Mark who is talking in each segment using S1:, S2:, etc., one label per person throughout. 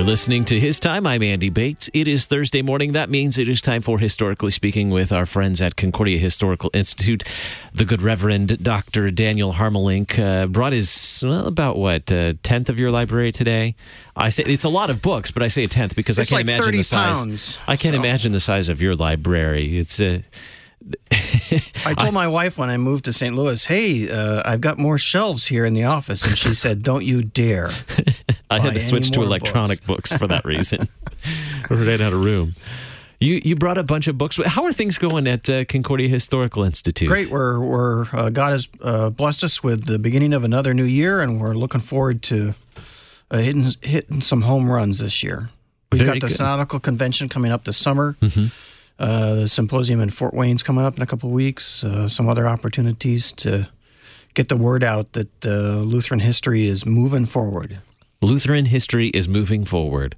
S1: You're listening to His Time. I'm Andy Bates. It is Thursday morning. That means it is time for Historically Speaking with our friends at Concordia Historical Institute. The good Reverend Dr. Daniel Harmelink brought his, about 10th of your library today? I say it's a lot of books, but I say a 10th because I can't imagine the size.
S2: Pounds,
S1: I can't imagine the size of your library. It's
S2: I told my wife when I moved to St. Louis, hey, I've got more shelves here in the office. And she said, don't you dare.
S1: I had to switch to electronic books for that reason. Right out of room. You brought a bunch of books. How are things going at Concordia Historical Institute?
S2: Great. We're God has blessed us with the beginning of another new year, and we're looking forward to hitting some home runs this year. We've got the Synodical Convention coming up this summer. Mm-hmm. The symposium in Fort Wayne's coming up in a couple of weeks. Some other opportunities to get the word out that Lutheran history is moving forward.
S1: Lutheran history is moving forward.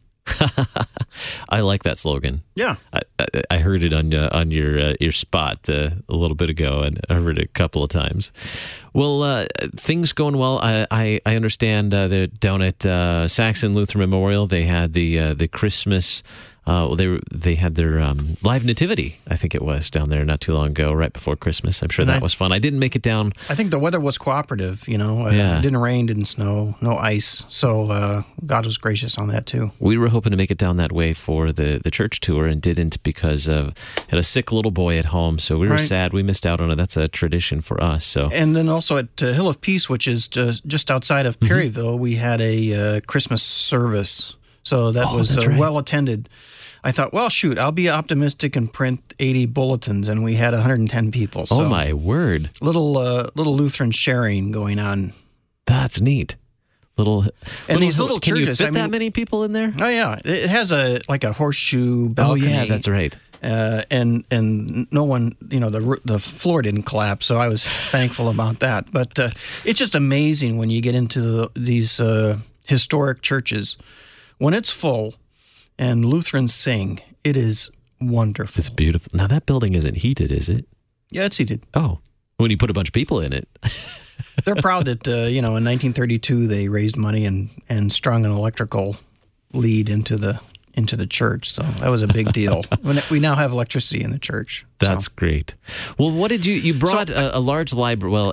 S1: I like that slogan. Yeah, I heard it on your spot a little bit ago, and I heard it a couple of times. Well, things going well. I understand that down at Saxon Lutheran Memorial they had the Christmas. They had their live nativity, I think it was, down there not too long ago, right before Christmas. I'm sure that was fun. I didn't make it down.
S2: I think the weather was cooperative, It didn't rain, didn't snow, no ice. So God was gracious on that, too.
S1: We were hoping to make it down that way for the church tour and didn't because had a sick little boy at home. So we were sad. We missed out on it. That's a tradition for us. So, and
S2: then also at Hill of Peace, which is just outside of Perryville, we had a Christmas service. So that was well attended. I thought, well, shoot, I'll be optimistic and print 80 bulletins, and we had 110 people. So
S1: oh, my word.
S2: Little Lutheran sharing going on.
S1: That's neat.
S2: These little churches.
S1: Can you fit that many people in there?
S2: Oh, yeah. It has a horseshoe balcony.
S1: Oh, yeah, that's right.
S2: And no one, the floor didn't collapse, so I was thankful about that. But it's just amazing when you get into these historic churches. When it's full and Lutherans sing, it is wonderful.
S1: It's beautiful. Now, that building isn't heated, is it?
S2: Yeah, it's heated.
S1: Oh, when you put a bunch of people in it.
S2: They're proud that, in 1932, they raised money and strung an electrical lead into the church. So that was a big deal. We now have electricity in the church.
S1: That's great. Well, what did you brought a large library? Well,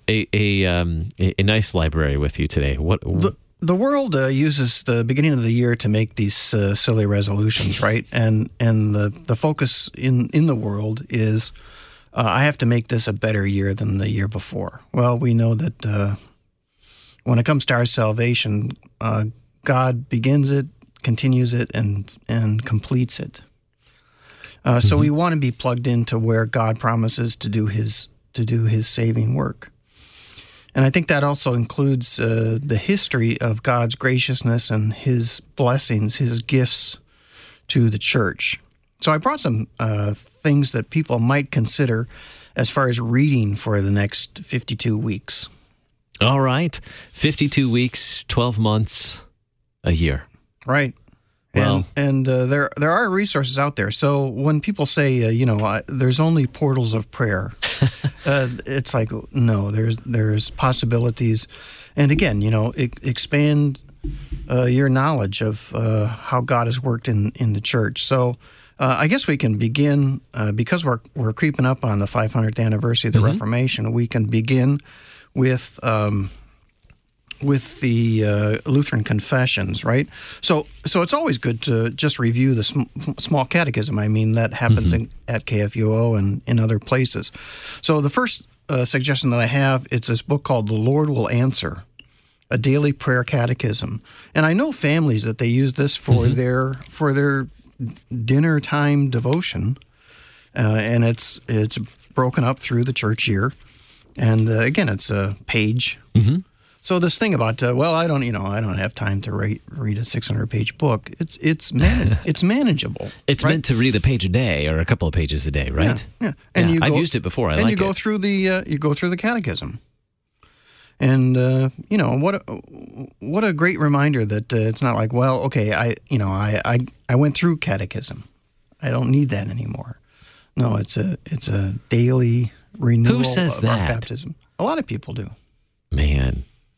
S1: a nice library with you today.
S2: The world uses the beginning of the year to make these silly resolutions, right? And the focus in the world is I have to make this a better year than the year before. Well, we know that when it comes to our salvation, God begins it, continues it, and completes it. So we want to be plugged into where God promises to do His saving work. And I think that also includes the history of God's graciousness and His blessings, His gifts to the church. So I brought some things that people might consider as far as reading for the next 52 weeks.
S1: All right. 52 weeks, 12 months, a year.
S2: Right.
S1: Well,
S2: and there are resources out there. So when people say, there's only portals of prayer, it's like, no, there's possibilities. And again, expand your knowledge of how God has worked in the church. So I guess we can begin, because we're creeping up on the 500th anniversary of the Reformation, we can begin with the Lutheran confessions, right? So it's always good to just review the small catechism. I mean, that happens at KFUO and in other places. So the first suggestion that I have, it's this book called The Lord Will Answer, a daily prayer catechism. And I know families that they use this for their dinner time devotion, and it's broken up through the church year. And again, it's a page. So this thing about I don't have time to read a 600-page book. It's manageable.
S1: It's meant to read a page a day or a couple of pages a day, right?
S2: Yeah. And
S1: I've used it before. I like it.
S2: And you go through the catechism. And what a great reminder that it's not like, well, okay, I went through catechism. I don't need that anymore. No, it's a daily renewal
S1: of
S2: our baptism. A lot of people do.
S1: Man.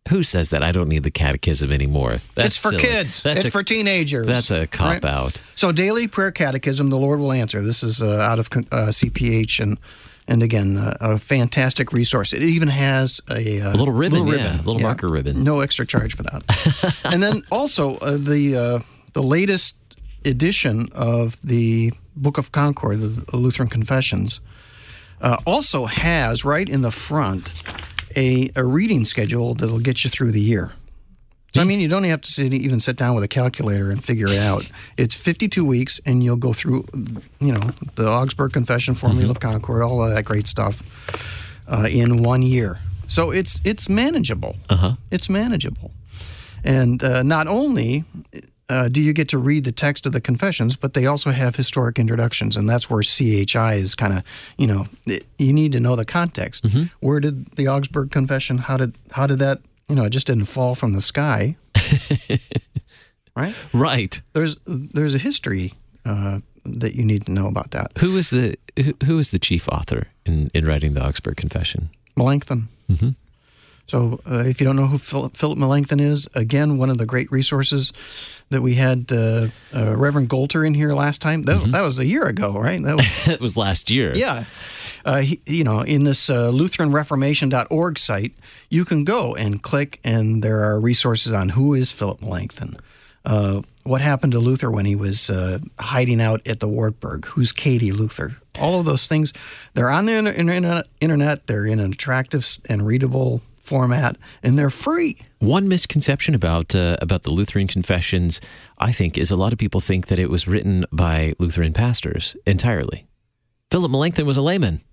S1: Who says that? I don't need the catechism anymore. That's
S2: it's for
S1: silly.
S2: kids. It's for teenagers.
S1: That's a cop-out.
S2: So Daily Prayer Catechism, the Lord will answer. This is out of CPH, and again, a fantastic resource. It even has a
S1: little ribbon, little marker ribbon.
S2: No extra charge for that. And then also the latest edition of the Book of Concord, the Lutheran Confessions, also has right in the front a reading schedule that'll get you through the year. So, I mean, you don't have to even sit down with a calculator and figure it out. It's 52 weeks, and you'll go through, the Augsburg Confession, Formula of Concord, all of that great stuff in 1 year. So it's manageable. It's manageable. And not only do you get to read the text of the confessions, but they also have historic introductions, and that's where CHI is kind of, you need to know the context. Where did the Augsburg Confession, how did that, it just didn't fall from the sky, right?
S1: Right.
S2: There's a history that you need to know about that.
S1: Who is the chief author in writing the Augsburg Confession?
S2: Melanchthon. So if you don't know who Philip Melanchthon is, again, one of the great resources that we had Reverend Golter in here last time. That was a year ago, right?
S1: It was last year.
S2: Yeah. In this LutheranReformation.org site, you can go and click, and there are resources on who is Philip Melanchthon. What happened to Luther when he was hiding out at the Wartburg? Who's Katie Luther? All of those things, they're on the internet. They're in an attractive and readable format, and they're free.
S1: One misconception about the Lutheran Confessions, I think, is a lot of people think that it was written by Lutheran pastors entirely. Philip Melanchthon was a layman,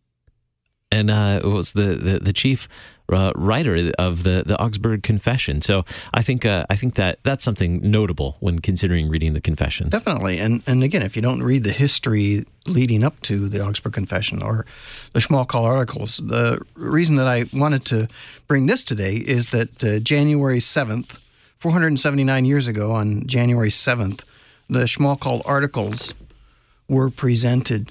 S1: and was the chief writer of the Augsburg Confession. So I think that's something notable when considering reading the Confession.
S2: Definitely, and again, if you don't read the history leading up to the Augsburg Confession or the Schmalkald Articles, the reason that I wanted to bring this today is that January 7th, 479 years ago, on January 7th, the Schmalkald Articles were presented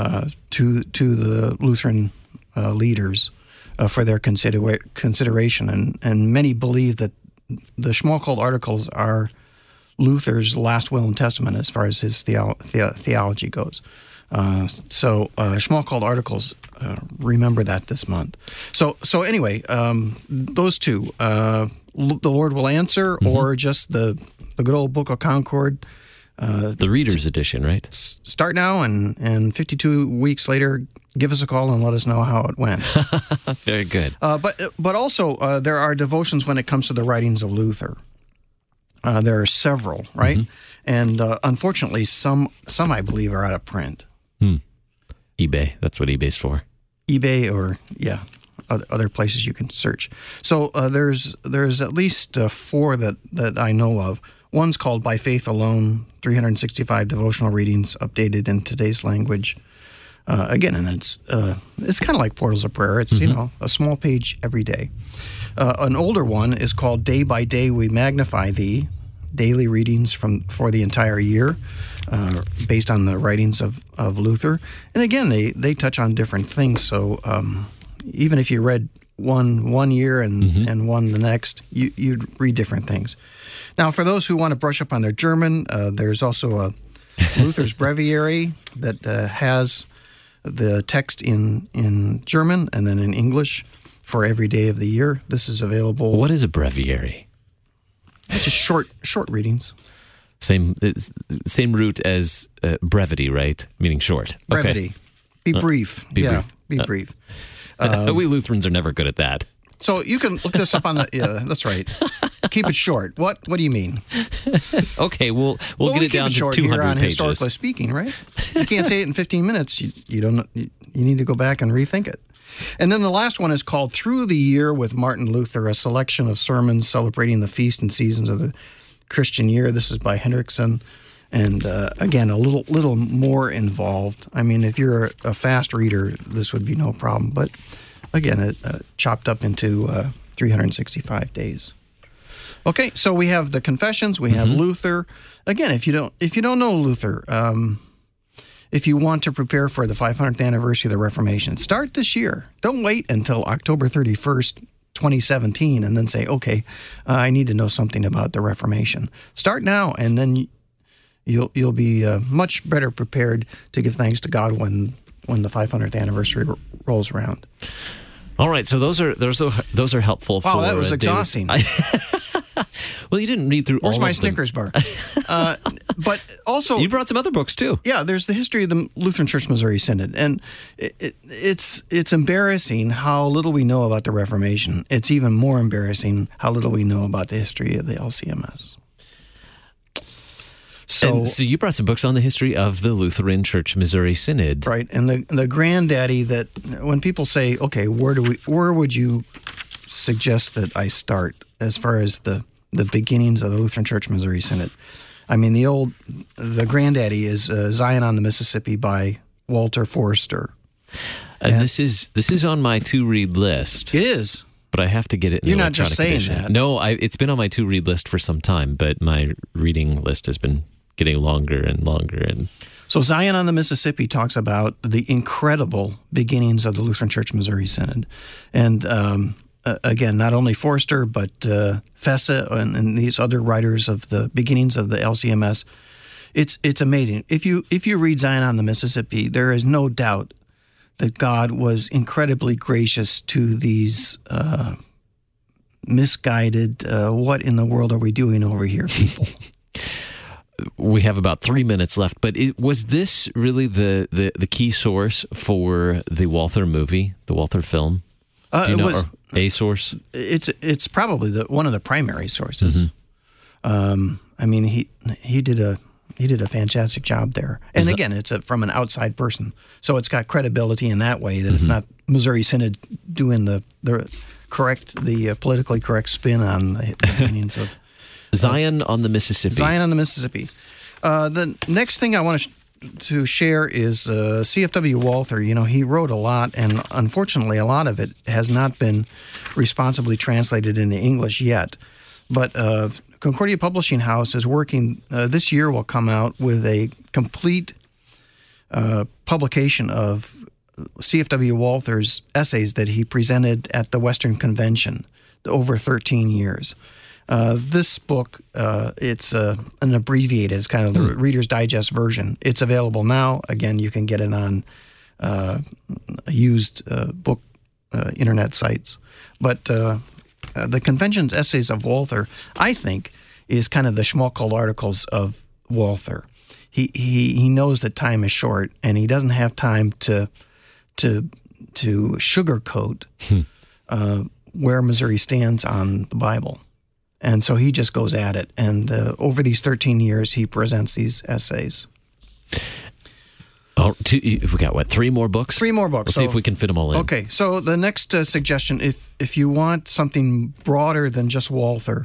S2: to the Lutheran leaders for their consideration, and many believe that the Schmalkald Articles are Luther's last will and testament as far as his theology goes. So Schmalkald Articles, remember that this month. So anyway, those two, the Lord will answer, or just the good old Book of Concord.
S1: The Reader's Edition, right?
S2: Start now, and 52 weeks later, give us a call and let us know how it went.
S1: Very good.
S2: But also, there are devotions when it comes to the writings of Luther. There are several, right? And unfortunately, some I believe are out of print.
S1: eBay. That's what eBay's for.
S2: eBay, or other places you can search. So there's at least 4 that I know of. One's called By Faith Alone, 365 devotional readings updated in today's language. Again, and it's kind of like Portals of Prayer. It's a small page every day. An older one is called Day by Day We Magnify Thee, daily readings for the entire year, based on the writings of Luther. And again, they touch on different things. So even if you read one year and one the next, you'd read different things. Now, for those who want to brush up on their German, there's also a Luther's Breviary that has the text in German and then in English for every day of the year. This is available.
S1: What is a breviary?
S2: It's just short readings.
S1: Same root as brevity, right? Meaning short.
S2: Brevity.
S1: Okay.
S2: Be brief.
S1: Be brief.
S2: Be brief.
S1: We Lutherans are never good at that.
S2: So you can look this up on the. Yeah, that's right. Keep it short. What do you mean?
S1: Okay, we'll get it down to 200
S2: here on
S1: pages.
S2: Historically Speaking, right? You can't say it in 15 minutes. You don't. You need to go back and rethink it. And then the last one is called Through the Year with Martin Luther, a selection of sermons celebrating the feast and seasons of the Christian year. This is by Hendrickson. And again, a little more involved. I mean, if you're a fast reader, this would be no problem. But again, it chopped up into 365 days. Okay, so we have the Confessions. We have Luther. Again, if you don't know Luther, if you want to prepare for the 500th anniversary of the Reformation, start this year. Don't wait until October 31st, 2017 and then say, okay, I need to know something about the Reformation. Start now, and then you'll be much better prepared to give thanks to God when the 500th anniversary rolls around.
S1: All right, so those are helpful.
S2: Wow,
S1: for
S2: that was exhausting.
S1: Well, you didn't read through
S2: Where's
S1: all
S2: my
S1: of them.
S2: Snickers bar? But also,
S1: You brought some other books too.
S2: yeah, there's the history of the Lutheran Church Missouri Synod, and it's embarrassing how little we know about the Reformation. It's even more embarrassing how little we know about the history of the LCMS.
S1: So you brought some books on the history of the Lutheran Church Missouri Synod,
S2: right? And the granddaddy that when people say, okay, where would you suggest that I start as far as the beginnings of the Lutheran Church Missouri Synod? I mean, the granddaddy is Zion on the Mississippi by Walter Forster.
S1: And this is on my to-read list.
S2: It is.
S1: But I have to get it in
S2: You're
S1: the
S2: not just
S1: electronic
S2: saying
S1: edition.
S2: that.
S1: No, it's been on my to-read list for some time, but my reading list has been getting longer and longer. And
S2: so Zion on the Mississippi talks about the incredible beginnings of the Lutheran Church Missouri Synod. And again, not only Forster, but Fessa and these other writers of the beginnings of the LCMS. It's amazing. If you read Zion on the Mississippi, there is no doubt that God was incredibly gracious to these misguided, what in the world are we doing over here, people?
S1: We have about 3 minutes left, but was this really the key source for the Walther movie, the Walther film?
S2: It was
S1: a source.
S2: It's probably one of the primary sources. Mm-hmm. I mean, he did a fantastic job there, and again, it's from an outside person, so it's got credibility in that way that mm-hmm. It's not Missouri Synod doing the politically correct spin on the beginnings of
S1: Zion on the Mississippi.
S2: Zion on the Mississippi. The next thing I want to share is C.F.W. Walther. You know, he wrote a lot, and unfortunately, a lot of it has not been responsibly translated into English yet. But Concordia Publishing House is working, this year will come out with a complete publication of C.F.W. Walther's essays that he presented at the Western Convention over 13 years. This book, it's an abbreviated, it's kind of the Reader's Digest version. It's available now. Again, you can get it on used book internet sites. But the convention's essays of Walther, I think, is kind of the schmuckle articles of Walther. He knows that time is short, and he doesn't have time to sugarcoat where Missouri stands on the Bible. And so he just goes at it. And over these 13 years, he presents these essays.
S1: Oh, we got, 3 more books?
S2: 3 more books.
S1: We'll see if we can fit them all in.
S2: Okay, so the next suggestion, if you want something broader than just Walther,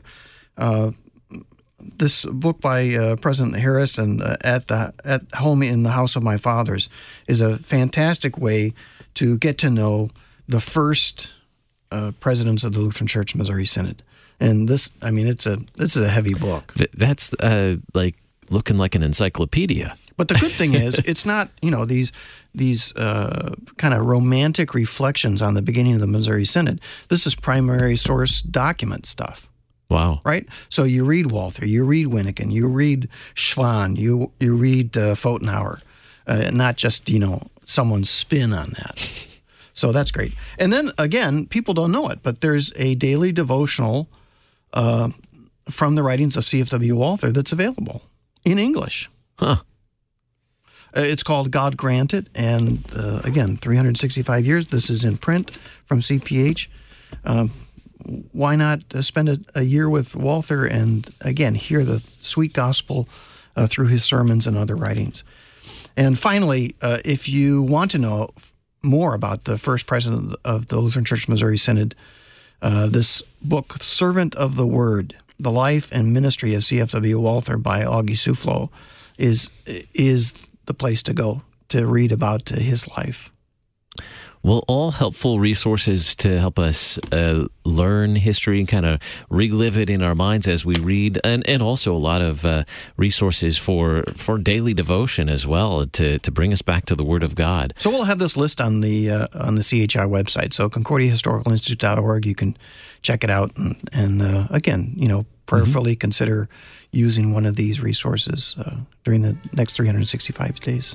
S2: this book by President Harris and at Home in the House of My Fathers is a fantastic way to get to know the first presidents of the Lutheran Church Missouri Synod. And this is a heavy book.
S1: That's like looking like an encyclopedia.
S2: But the good thing is, it's not these kind of romantic reflections on the beginning of the Missouri Synod. This is primary source document stuff.
S1: Wow!
S2: Right. So you read Walther, you read Winnikin, you read Schwann, you read Pfotenhauer, not just someone's spin on that. So that's great. And then again, people don't know it, but there's a daily devotional from the writings of C.F.W. Walther that's available in English.
S1: Huh.
S2: It's called God Granted, and again, 365 years. This is in print from CPH. Why not spend a year with Walther and, again, hear the sweet gospel through his sermons and other writings? And finally, if you want to know more about the first president of the Lutheran Church Missouri Synod, this book, Servant of the Word, The Life and Ministry of C.F.W. Walther by Augie Soufflot, is the place to go to read about his life.
S1: Well, all helpful resources to help us learn history and kind of relive it in our minds as we read, and also a lot of resources for daily devotion as well to bring us back to the Word of God.
S2: So we'll have this list on the CHI website. So ConcordiaHistoricalInstitute.org. You can check it out, and again, prayerfully consider using one of these resources during the next 365 days.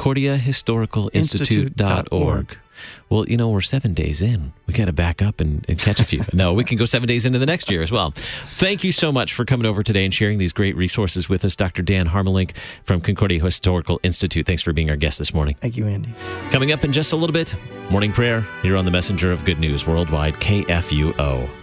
S1: ConcordiaHistoricalInstitute.org. Well, we're 7 days in. We got to back up and catch a few. No, we can go 7 days into the next year as well. Thank you so much for coming over today and sharing these great resources with us, Dr. Dan Harmelink from Concordia Historical Institute. Thanks for being our guest this morning.
S2: Thank you, Andy.
S1: Coming up in just a little bit, morning prayer here on the Messenger of Good News Worldwide, KFUO.